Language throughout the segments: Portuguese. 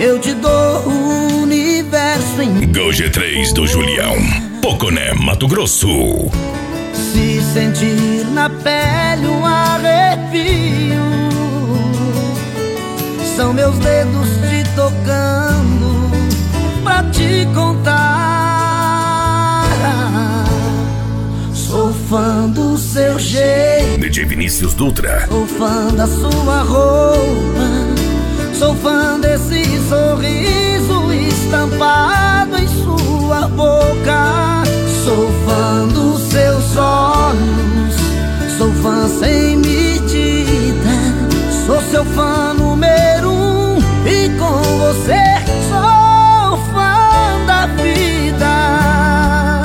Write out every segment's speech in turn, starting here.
Eu te dou o universo em Gol G3 do Julião, Poconé, Mato Grosso. Se sentir na pele um arrepio, são meus dedos te tocando pra te contar. Sou fã do seu jeito, DJ Vinícius Dutra. sou fã da sua roupa, sou fã desse sorriso estampado em sua boca. Sou fã dos seus olhos, sou fã sem medida. Sou seu fã número 1 e com você sou fã da vida.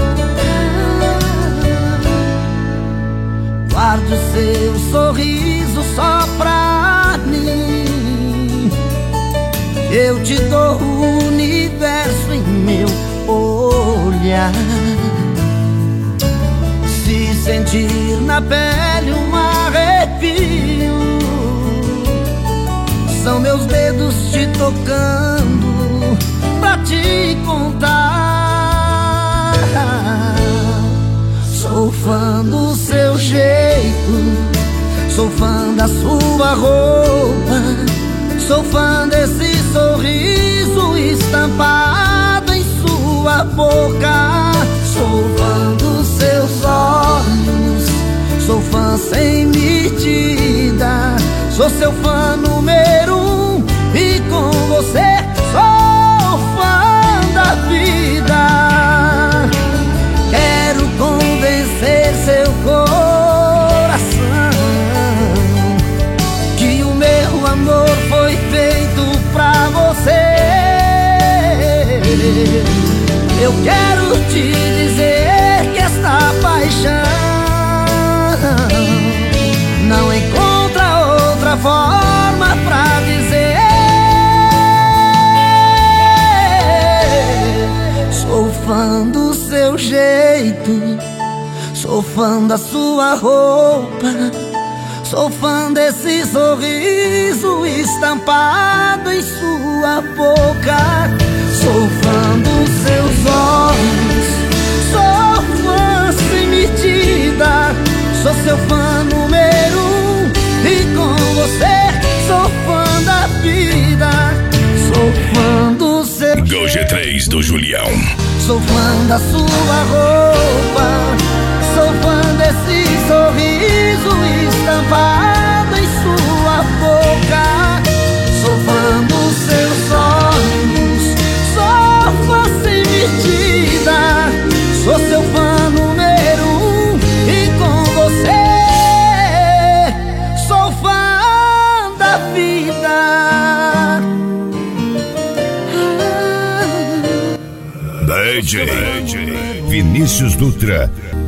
Guarde o seu sorriso só pra mim. Eu te dou o universo em meu olhar. Se sentir na pele um arrepio, são meus dedos te tocando pra te contar. Sou fã do seu jeito, sou fã da sua roupa, sou fã desse sorriso estampado em sua boca. Sou fã dos seus olhos, sou fã sem medida. Sou seu fã número 1 e com você sou fã da vida. Quero convencer seu coração que o meu amor foi feito pra você. Eu quero te dizer que esta paixão não encontra outra forma pra dizer. Sou fã do seu jeito, sou fã da sua roupa, sou fã desse sorriso estampado em sua boca. Sou fã dos seus olhos, sou fã sem medida. Sou seu fã número 1 e com você sou fã da vida. Sou fã do seu Gol G3 do Julião. Sou fã da sua roupa, sou fã desse sorriso estampado em sua boca. Sou fã dos seus olhos, sou fã sem medida. Sou seu fã número 1 e com você sou fã da vida. DJ Vinícius Dutra